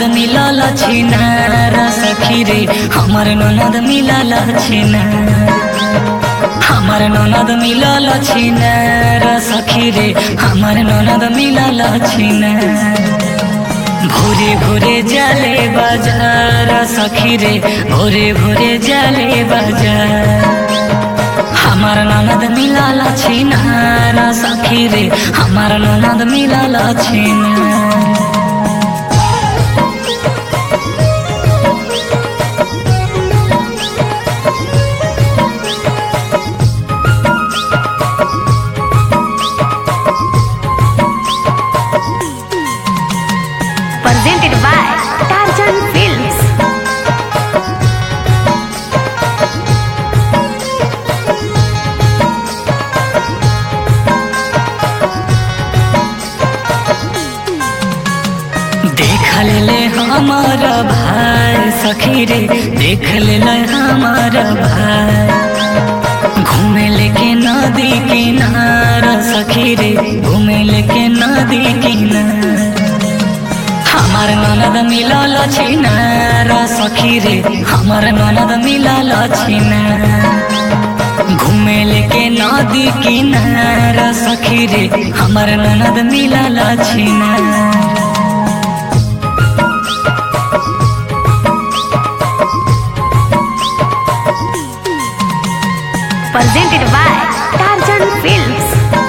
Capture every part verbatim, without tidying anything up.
मिलल छिनार सखी रे हमर ननद मिलल छिनार हमर ननद मिलल छिनार सखी रे हमर ननद मिलल छिनार भोरे भोरे जाले बाजार सखी रे भोरे भोरे जाले बाजार हमर ननद मिलल छिनार सखी रे हमर ननद मिलल छिनार। Presented by Tarzan Films. देख ले हमारा भाई सखी रे देख ले हमारा भाई घूमे लेके नदी किनारा सखी रे घूमे लेके नदी किनारा हमर ननद मिलल छिनार सखी रे हमर ननद मिलल छिनार घूमे लेके नदी किनार सखी रे हमर ननद मिलल छिनार। Presented by Tarzan Films.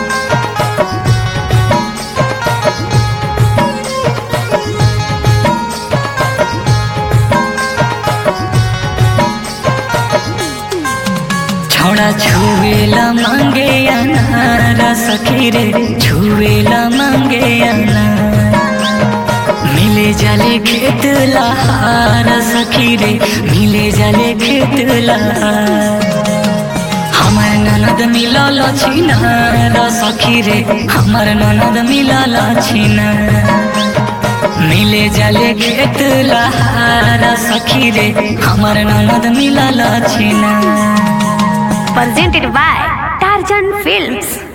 छोड़ा छुएला मांगे अनार सखी रे छुएला मांगे अनार मिले जाले खेत लहार सखी रे मिले जाले खेत लहार हमर ननद मिलल छिनार सखी रे हमर ननद मिलल छिनार मिले जाले खेत लहार सखी रे हमर ननद मिलल छिनार। Presented by Tarzan Films.